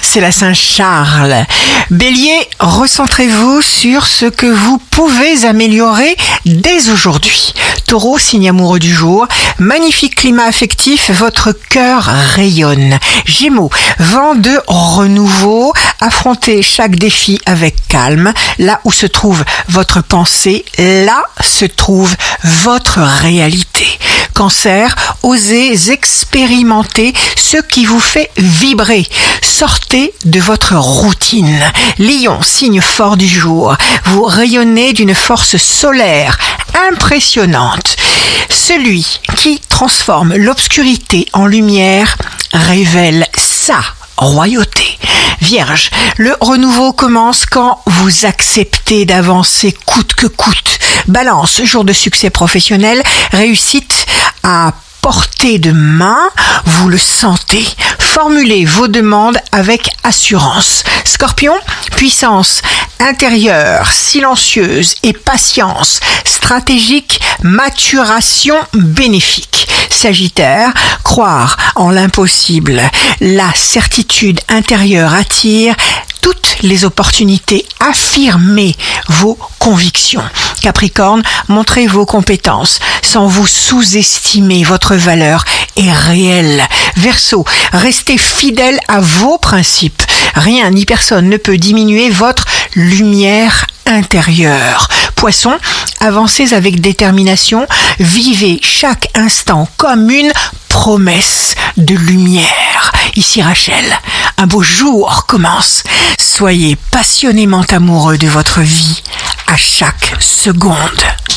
c'est la Saint-Charles. Bélier, recentrez-vous sur ce que vous pouvez améliorer dès aujourd'hui. Taureau, signe amoureux du jour, magnifique climat affectif, votre cœur rayonne. Gémeaux, vent de renouveau, affrontez chaque défi avec calme. Là où se trouve votre pensée, là se trouve votre réalité. Cancer, osez expérimenter ce qui vous fait vibrer. Sortez de votre routine. Lion, signe fort du jour, vous rayonnez d'une force solaire impressionnante. Celui qui transforme l'obscurité en lumière révèle sa royauté. Vierge, le renouveau commence quand vous acceptez d'avancer coûte que coûte. Balance, jour de succès professionnel, réussite à portée de main, vous le sentez. Formulez vos demandes avec assurance. Scorpion, puissance intérieure, silencieuse et patience stratégique, maturation bénéfique. Sagittaire, croire en l'impossible. La certitude intérieure attire toutes les opportunités. Affirmez vos convictions. Capricorne, montrez vos compétences sans vous sous-estimer. Votre valeur est réelle. Verseau, restez fidèle à vos principes. Rien ni personne ne peut diminuer votre lumière intérieure. Poisson, avancez avec détermination. Vivez chaque instant comme une promesse de lumière. Ici Rachel, un beau jour commence. Soyez passionnément amoureux de votre vie à chaque seconde.